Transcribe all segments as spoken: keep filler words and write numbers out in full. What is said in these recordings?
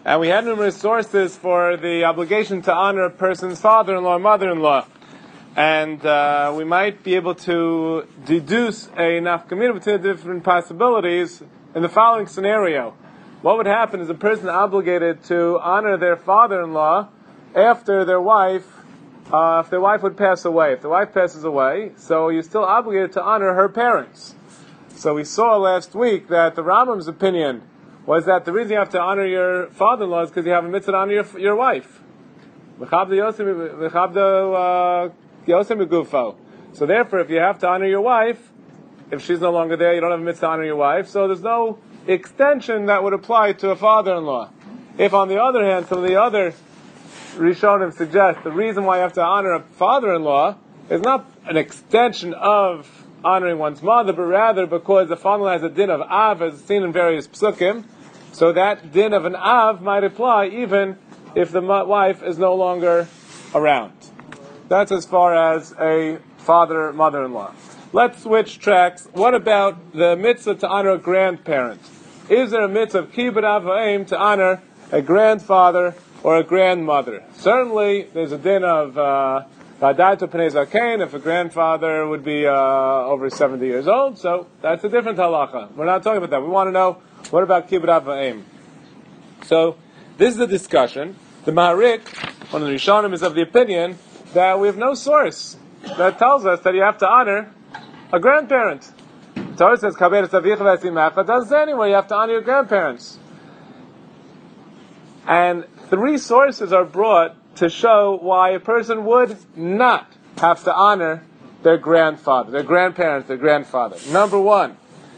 And we had numerous sources for the obligation to honor a person's father-in-law or mother-in-law. And uh, we might be able to deduce a nafkamina between the different possibilities in the following scenario. What would happen is a person obligated to honor their father-in-law after their wife, uh, if their wife would pass away. If the wife passes away, so you're still obligated to honor her parents. So we saw last week that the Rambam's opinion was that the reason you have to honor your father-in-law is because you have a mitzvah to honor your, your wife. So therefore, if you have to honor your wife, if she's no longer there, you don't have a mitzvah to honor your wife, so there's no extension that would apply to a father-in-law. If, on the other hand, some of the other Rishonim suggest the reason why you have to honor a father-in-law is not an extension of honoring one's mother, but rather because the father-in-law has a din of av, as seen in various psukim, so that din of an av might apply even if the wife is no longer around. That's as far as a father, mother-in-law. Let's switch tracks. What about the mitzvah to honor a grandparent? Is there a mitzvah of kibbud av va'em to honor a grandfather or a grandmother? Certainly, there's a din of v'adayto pnei zaken if a grandfather would be uh, over seventy years old. So that's a different halacha. We're not talking about that. We want to know what about kibbud av va'em. So this is a discussion. The Maharik, one of the Rishonim, is of the opinion that we have no source that tells us that you have to honor a grandparent. The Torah says, it doesn't say anywhere you have to honor your grandparents. And three sources are brought to show why a person would not have to honor their grandfather, their grandparents, their grandfather. Number one,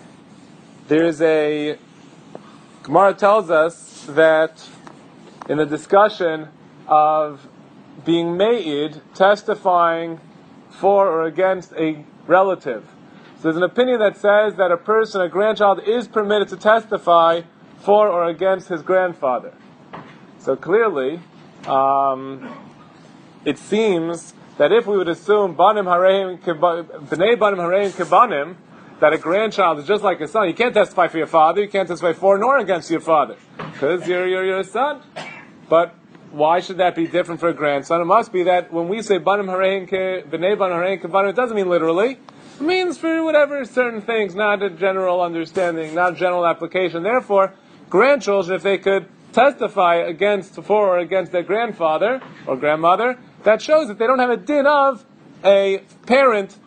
there is a Gemara tells us that in the discussion of being ma'id, testifying for or against a relative. So there's an opinion that says that a person, a grandchild, is permitted to testify for or against his grandfather. So clearly, um, it seems that if we would assume banim hareim b'nei banim hareim kebanim, that a grandchild is just like a son, you can't testify for your father, you can't testify for nor against your father, because you're, you're, you're a son. But why should that be different for a grandson? It must be that when we say banim harein ke b'nei banim harein kebanim, it doesn't mean literally. It means for whatever certain things, not a general understanding, not a general application. Therefore, grandchildren, if they could testify against for or against their grandfather or grandmother, that shows that they don't have a din of a parent.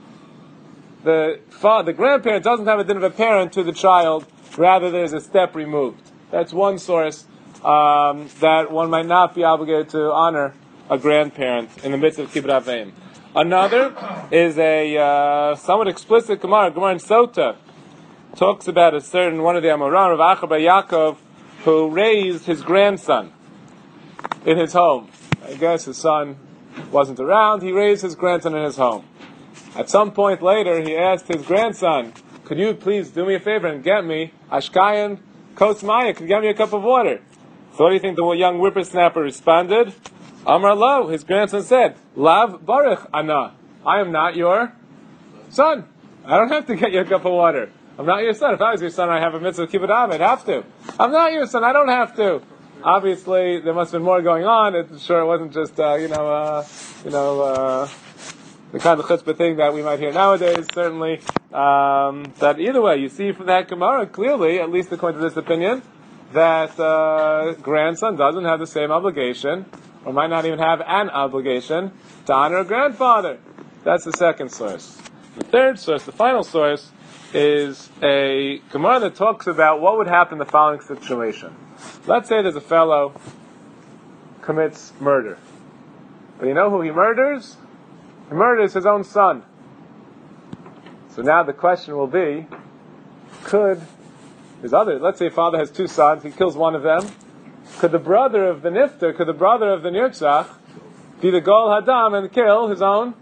The fa- the grandparent doesn't have a din of a parent to the child. Rather, there's a step removed. That's one source. Um, that one might not be obligated to honor a grandparent in the midst of kibbud av va'em. Another is a uh, somewhat explicit Gemara. Gemara in Sota talks about a certain one of the Amoran, Rav Acha bar Yaakov, who raised his grandson in his home. I guess his son wasn't around. He raised his grandson in his home. At some point later, he asked his grandson, "Could you please do me a favor and get me ashkayan kos maya? Could you get me a cup of water?" So what do you think the young whippersnapper responded? Amar lo, his grandson said, Lav baruch ana, I am not your son. I don't have to get you a cup of water. I'm not your son. If I was your son, I'd have a mitzvah of kibbud av, I'd have to. I'm not your son, I don't have to. Obviously, there must have been more going on. It's sure it wasn't just, uh, you know, uh, you know, uh, the kind of chutzpah thing that we might hear nowadays, certainly. Um, that either way, you see from that Gemara, clearly, at least according to this opinion, that uh, grandson doesn't have the same obligation, or might not even have an obligation, to honor a grandfather. That's the second source. The third source, the final source, is a Gemara that talks about what would happen in the following situation. Let's say there's a fellow commits murder. But you know who he murders? He murders his own son. So now the question will be, could his other, let's say a father has two sons, he kills one of them, could the brother of the nifter, could the brother of the nirtzach be the gol hadam and kill his own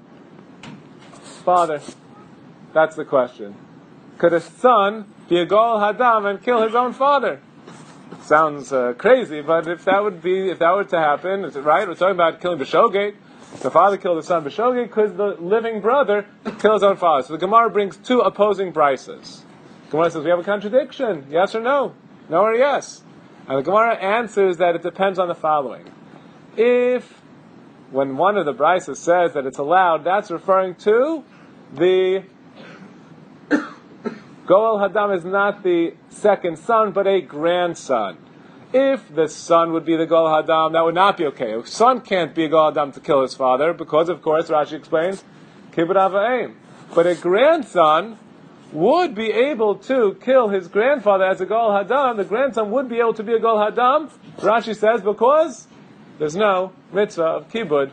father? That's the question. Could a son be a gol hadam and kill his own father? It sounds uh, crazy, but if that would be, if that were to happen, is it right? We're talking about killing b'shogeg. The father killed the son b'shogeg, could the living brother kill his own father? So the Gemara brings two opposing brises. The Gemara says we have a contradiction. Yes or no? No or yes? And the Gemara answers that it depends on the following. If, when one of the Brisa says that it's allowed, that's referring to the Goel Hadam is not the second son, but a grandson. If the son would be the Goel Hadam, that would not be okay. A son can't be a Goel Hadam to kill his father, because, of course, Rashi explains, Kibbud Av V'Em. But a grandson would be able to kill his grandfather as a Goel Hadam. The grandson would be able to be a Goel Hadam, Rashi says, because there's no mitzvah of Kibbud.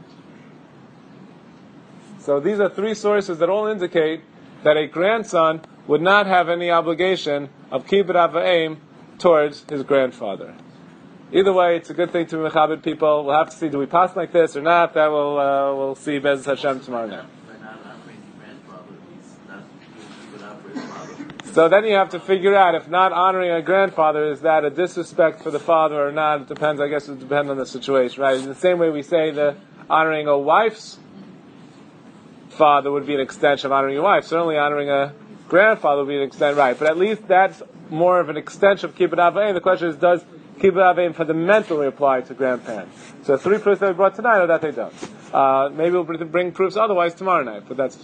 So these are three sources that all indicate that a grandson would not have any obligation of Kibbud Av V'Em towards his grandfather. Either way, it's a good thing to be mechabed people. We'll have to see, do we pass like this or not? That will uh, we'll see Bez Hashem tomorrow night. So then you have to figure out, if not honoring a grandfather, is that a disrespect for the father or not? It depends, I guess it depends on the situation, right? In the same way we say that honoring a wife's father would be an extension of honoring your wife. Certainly honoring a grandfather would be an extension, right? But at least that's more of an extension of Kibbud Av V'Em. The question is, does Kibbud Av V'Em fundamentally apply to grandparents? So three proofs that we brought tonight are that they don't. Uh, maybe we'll bring proofs otherwise tomorrow night, but that's...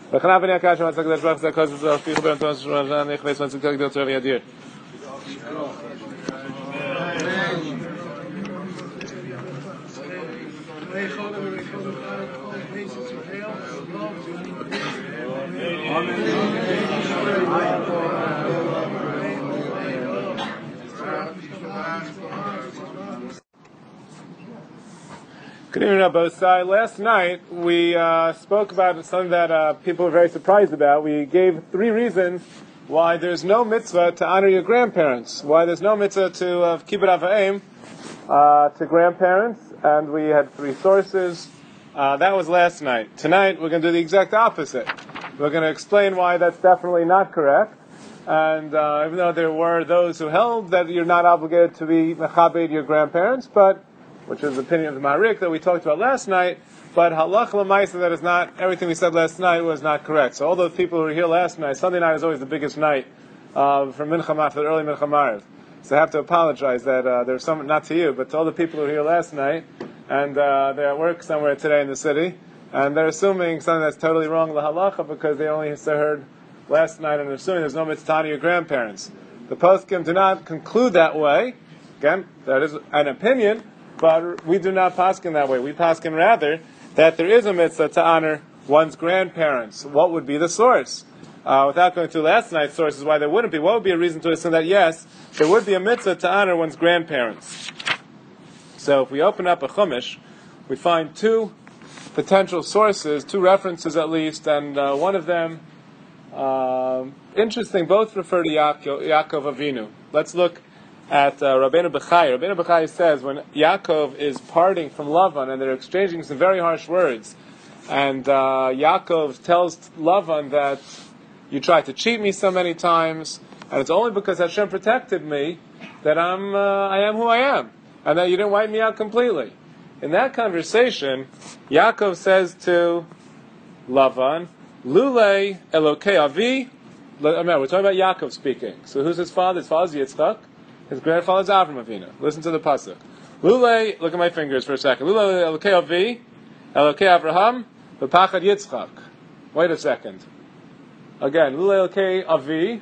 Good evening, Rabbosai. Last night we uh, spoke about something that uh, people were very surprised about. We gave three reasons why there's no mitzvah to honor your grandparents, why there's no mitzvah to uh, Kibbud Av V'Em uh, to grandparents, and we had three sources. Uh, that was last night. Tonight we're going to do the exact opposite. We're going to explain why that's definitely not correct. And uh, even though there were those who held that you're not obligated to be mechabed your grandparents, but which is the opinion of the Maharik that we talked about last night, but halach l'maisa, that is not, everything we said last night was not correct. So all those people who were here last night, Sunday night is always the biggest night uh, for Mincha after the early Mincha Maariv. So I have to apologize that uh, there's some, not to you, but to all the people who were here last night, and uh, they're at work somewhere today in the city, and they're assuming something that's totally wrong, la halacha, because they only heard last night, and they're assuming there's no mitzvah to honor your grandparents. The poskim do not conclude that way. Again, that is an opinion, but we do not paskin that way. We paskin rather that there is a mitzvah to honor one's grandparents. What would be the source? Uh, without going through last night's sources, why there wouldn't be, what would be a reason to assume that, yes, there would be a mitzvah to honor one's grandparents? So if we open up a chumash, we find two potential sources, two references at least, and uh, one of them, uh, interesting, both refer to Yaakov, Yaakov Avinu. Let's look at uh, Rabbeinu Bechai. Rabbeinu Bechai says when Yaakov is parting from Lavan and they're exchanging some very harsh words, and uh, Yaakov tells Lavan that you tried to cheat me so many times, and it's only because Hashem protected me that I'm uh, I am who I am, and that you didn't wipe me out completely. In that conversation, Yaakov says to Lavan, Lulei Elokei Avi. Remember, we're talking about Yaakov speaking. So who's his father? His father's Yitzchak. His grandfather is Avram Avinu. Listen to the pasuk. Lulei, look at my fingers for a second. Lulei Elokei Avi, Elokei Avraham, V'pachad Yitzchak. Wait a second. Again, Lulei Elokei Avi,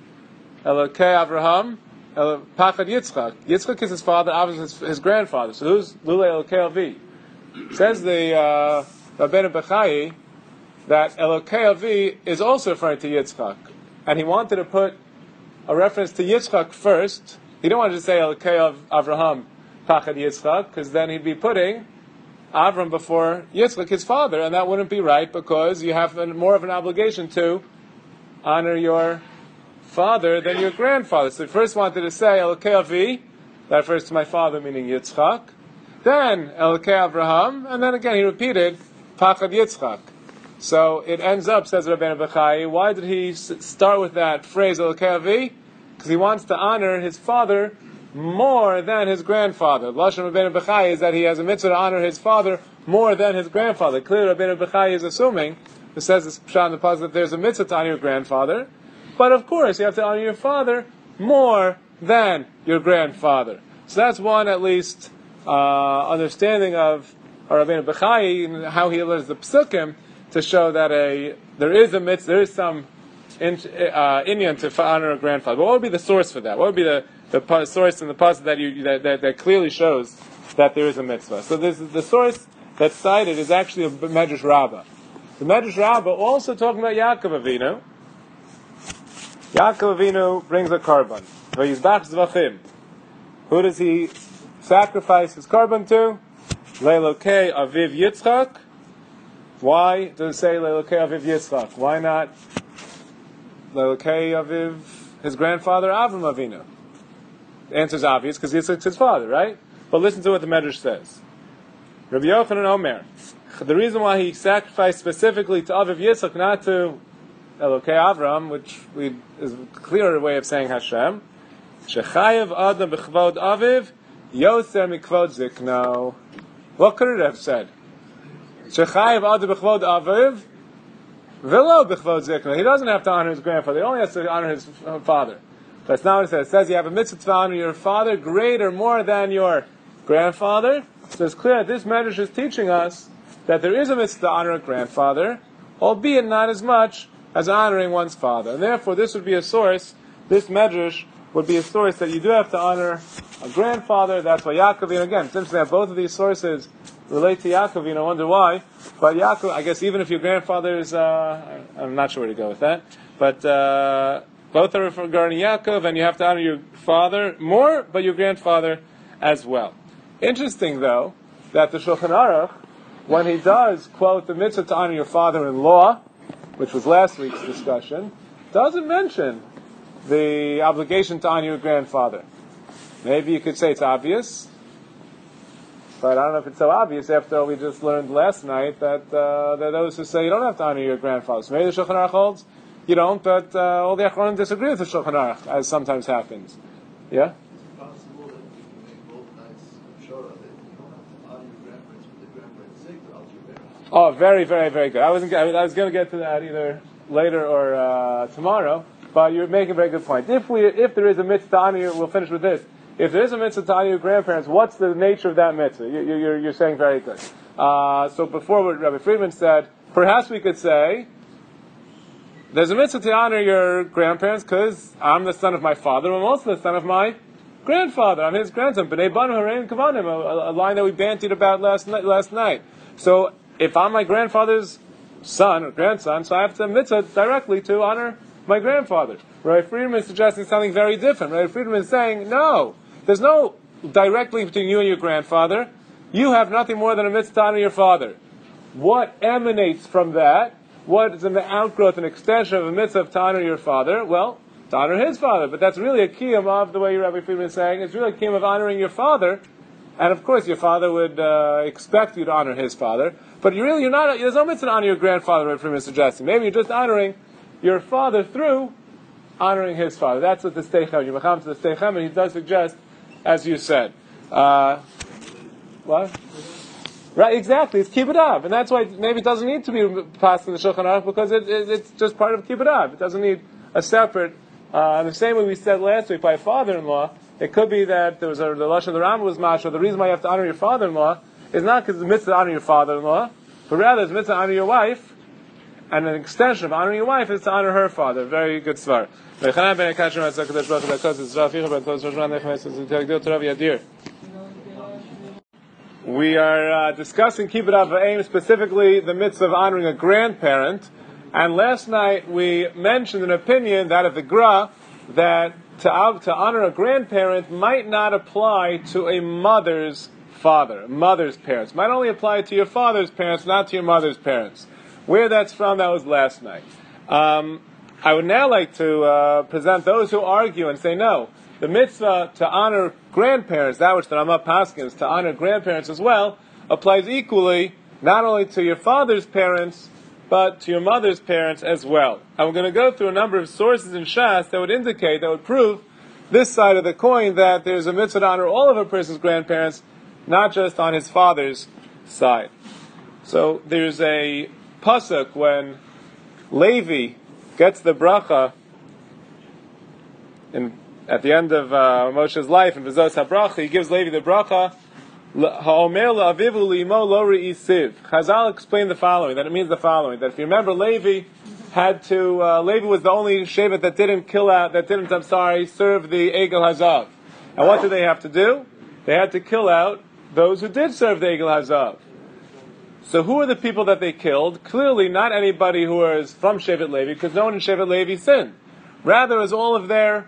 Elokei Avraham, Pachad Yitzchak. Yitzchak is his father, Avram is his, his grandfather. So who's Lulei Elokei Avi? Says the uh, Rabbeinu Bechai that Elokei Avi is also referring to Yitzchak, and he wanted to put a reference to Yitzchak first. He didn't want to just say Elokei of Avraham, Pachad Yitzchak, because then he'd be putting Avram before Yitzchak, his father, and that wouldn't be right, because you have an, more of an obligation to honor your father than your grandfather. So he first wanted to say Elokei Avi, that refers to my father, meaning Yitzchak. Then Elokei Avraham, and then again he repeated Pachad Yitzchak. So it ends up, says Rabbeinu Bechai, why did he start with that phrase, Elokei Avi? Because he wants to honor his father more than his grandfather. Lashon Rabbeinu Bechai is that he has a mitzvah to honor his father more than his grandfather. Clearly Rabbeinu Bechai is assuming, who says this Pshat in the Pasuk, that there's a mitzvah to honor your grandfather, but of course you have to honor your father more than your grandfather. So that's one, at least, uh, understanding of Rabbeinu Bechai and how he learns the psukim to show that a there is a mitzvah, there is some in, uh, inyan to honor a grandfather. But what would be the source for that? What would be the, the source in the pasuk that you that, that, that clearly shows that there is a mitzvah? So this is the source that's cited is actually a Medrash Rabbah. The Medrash Rabbah also talking about Yaakov Avinu. Yaakov Avinu brings a korban. Vayizbach zvachim. Who does he sacrifice his korban to? Leilokei Aviv Yitzchak. Why does it say Leilokei Aviv Yitzchak? Why not Leilokei Aviv, his grandfather Avram Avinu? The answer is obvious because Yitzchak's his father, right? But listen to what the Medrash says. Rabbi Yochanan Omer. The reason why he sacrificed specifically to Aviv Yitzchak, not to Elokei Avram, which we, is a clearer way of saying Hashem, Shechayev Adam b'chvod Aviv, Yoser mikvod Zikno. What could it have said? Shechayev Adam b'chvod Aviv, Velo b'chvod Zikno. He doesn't have to honor his grandfather. He only has to honor his father. That's not what it says. It says you have a mitzvah to honor your father greater, more than your grandfather. So it's clear that this Medrash is teaching us that there is a mitzvah to honor a grandfather, albeit not as much as honoring one's father. And therefore, this would be a source, this Medrash would be a source that you do have to honor a grandfather. That's why Yaakov, and again, it's interesting that both of these sources relate to Yaakov, you know, wonder why. But Yaakov, I guess even if your grandfather is, uh, I'm not sure where to go with that, but uh, both are regarding Yaakov, and you have to honor your father more, but your grandfather as well. Interesting, though, that the Shulchan Aruch, when he does quote the mitzvah to honor your father-in-law, which was last week's discussion, doesn't mention the obligation to honor your grandfather. Maybe you could say it's obvious, but I don't know if it's so obvious after all we just learned last night that uh, there are those who say you don't have to honor your grandfather. So maybe the Shulchan Aruch holds you don't, but uh, all the Achronim disagree with the Shulchan Aruch, as sometimes happens. Yeah? Oh, very, very, very good. I wasn't. I, mean, I was going to get to that either later or uh, tomorrow, but you're making a very good point. If we, if there is a mitzvah to honor your, we'll finish with this. If there is a mitzvah to honor your grandparents, what's the nature of that mitzvah? You, you, you're, you're saying very good. Uh, so before what Rabbi Friedman said, perhaps we could say there's a mitzvah to honor your grandparents because I'm the son of my father, I'm also the son of my grandfather. I'm his grandson. B'nei banu harein kavanim, a line that we bantied about last night. Last night. So. If I'm my grandfather's son or grandson, so I have to mitzvah directly to honor my grandfather. Rabbi Friedman is suggesting something very different. Rabbi Friedman is saying, no, there's no direct link between you and your grandfather. You have nothing more than a mitzvah to honor your father. What emanates from that? What is in the outgrowth and extension of a mitzvah to honor your father? Well, to honor his father. But that's really a kiyum of the way Rabbi Friedman is saying. It's really a kiyum of honoring your father. And of course, your father would uh, expect you to honor his father. But you really, you're not. There's no mitzvah to honor your grandfather. Rabbi Friedman is suggesting. Maybe you're just honoring your father through honoring his father. That's what the steichem. You macham to the steichem, and he does suggest, as you said, uh, what? Right? Exactly. It's kibbud av, and that's why maybe it doesn't need to be passed in the Shulchan Aruch because it, it, it's just part of kibbud av. It doesn't need a separate. Uh, the same way we said last week by father-in-law. It could be that there was a, the lashon of the Rambam was mashal. The reason why you have to honor your father-in-law is not because it's a mitzvah to honor your father-in-law, but rather it's a mitzvah to honor your wife, and an extension of honoring your wife is to honor her father. Very good svar. We are uh, discussing kibbud av v'aim, specifically the mitzvah of honoring a grandparent, and last night we mentioned an opinion that of the Gra that To, to honor a grandparent might not apply to a mother's father, a mother's parents. Might only apply to your father's parents, not to your mother's parents. Where that's from, that was last night. Um, I would now like to uh, present those who argue and say, no, the mitzvah to honor grandparents, that which the Ramah paskins, to honor grandparents as well, applies equally not only to your father's parents, but to your mother's parents as well. And we're going to go through a number of sources in Shas that would indicate, that would prove this side of the coin that there's a mitzvah to honor all of a person's grandparents, not just on his father's side. So there's a pasuk when Levi gets the bracha in at the end of uh, Moshe's life in V'zos HaBracha, he gives Levi the bracha, Ha'omer la'avivu li'imo lo re'isiv. Chazal explained the following, that it means the following, that if you remember, Levi had to, uh, Levi was the only Shevet that didn't kill out, that didn't, I'm sorry, serve the Egel Hazav. And what did they have to do? They had to kill out those who did serve the Egel Hazav. So who are the people that they killed? Clearly not anybody who was from Shevet Levi, because no one in Shevet Levi sinned. Rather, it was all of their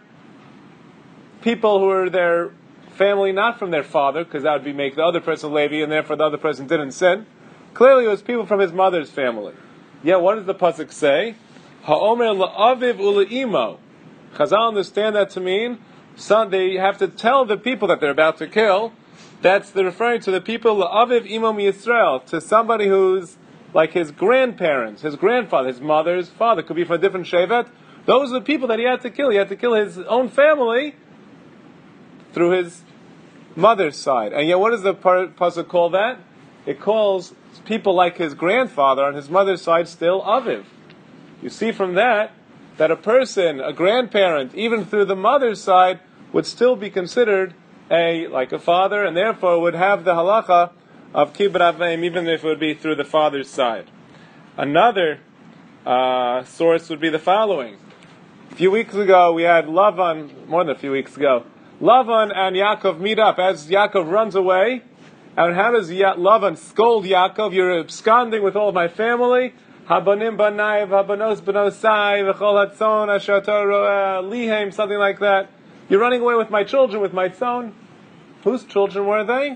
people who were their family, not from their father, because that would be make the other person Levi, and therefore the other person didn't sin. Clearly it was people from his mother's family. Yet what does the pasuk say? Ha'omer la'aviv u'le'imo. Chazal understand that to mean, son, they have to tell the people that they're about to kill. That's the referring to the people la'aviv imo miYisrael, to somebody who's like his grandparents, his grandfather, his mother's father, could be from a different shevet. Those are the people that he had to kill. He had to kill his own family through his mother's side. And yet what does the pasuk call that? It calls people like his grandfather on his mother's side still aviv. You see from that, that a person, a grandparent, even through the mother's side, would still be considered a like a father, and therefore would have the halacha of kibbud avim, even if it would be through the father's side. Another uh, source would be the following. A few weeks ago, we had Lavan, more than a few weeks ago, Lavan and Yaakov meet up as Yaakov runs away. And how does Ya- Lavan scold Yaakov? You're absconding with all of my family. Habanim banai, habanos banosai, v'chol hatzon, asher Torah lihem, something like that. You're running away with my children, with my son. Whose children were they?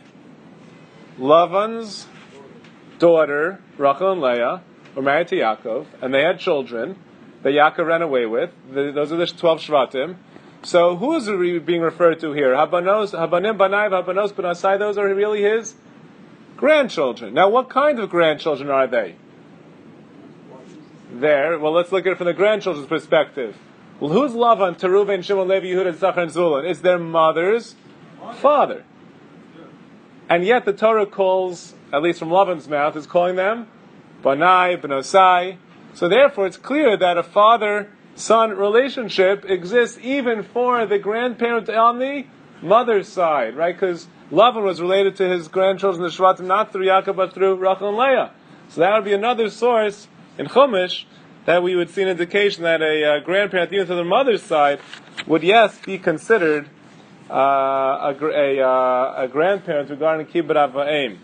Lavan's daughter, Rachel and Leah, were married to Yaakov, and they had children that Yaakov ran away with. The, those are the twelve Shvatim. So who is being referred to here? Habanos, Habanim Banai, Habanos Banasai, those are really his grandchildren. Now what kind of grandchildren are they? There, well let's look at it from the grandchildren's perspective. Well, who's Lavan, Teruven, Shimon, Levi, Yehuda, Issachar, and Zulun? It's their mother's father. And yet the Torah calls, at least from Lavan's mouth, is calling them Banai, Banosai. So therefore it's clear that a father-son relationship exists even for the grandparent on the mother's side, right? Because Lavan was related to his grandchildren, the Shvatim, not through Yaakov, but through Rachel and Leah. So that would be another source in Chumash that we would see an indication that a uh, grandparent, even to the mother's side, would, yes, be considered uh, a, a, uh, a grandparent regarding kibbud avim.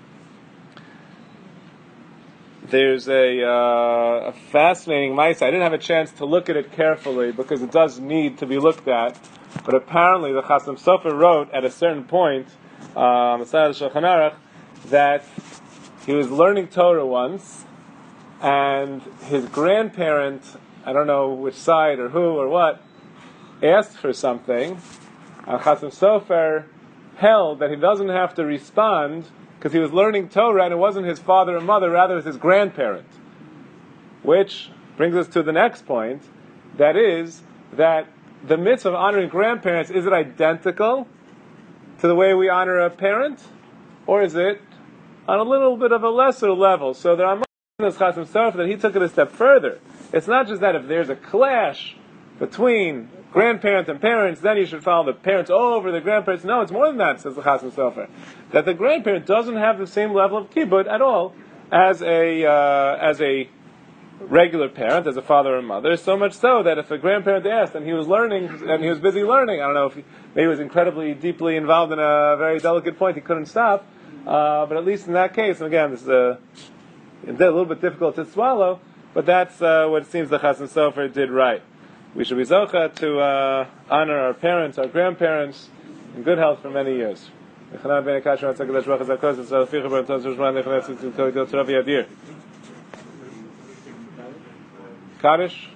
There's a, uh, a fascinating mice. I didn't have a chance to look at it carefully because it does need to be looked at. But apparently, the Chasam Sofer wrote at a certain point, um, that he was learning Torah once, and his grandparent, I don't know which side or who or what, asked for something, and Chasam Sofer held that he doesn't have to respond because he was learning Torah and it wasn't his father or mother, rather it was his grandparent. Which brings us to the next point, that is, that the mitzvah of honoring grandparents, is it identical to the way we honor a parent? Or is it on a little bit of a lesser level? So there are this Chasam Sofer that he took it a step further. It's not just that if there's a clash between grandparents and parents, then you should follow the parents over the grandparents. No, it's more than that, says the Chasam Sofer. That the grandparent doesn't have the same level of kibbud at all as a uh, as a regular parent, as a father and mother. So much so that if a grandparent asked and he was learning and he was busy learning, I don't know if he, maybe he was incredibly deeply involved in a very delicate point, he couldn't stop. Uh, but at least in that case, and again, this is a, a little bit difficult to swallow, but that's uh, what it seems the Chasam Sofer did right. We should be zocha to uh, honor our parents, our grandparents, in good health for many years. Kaddish.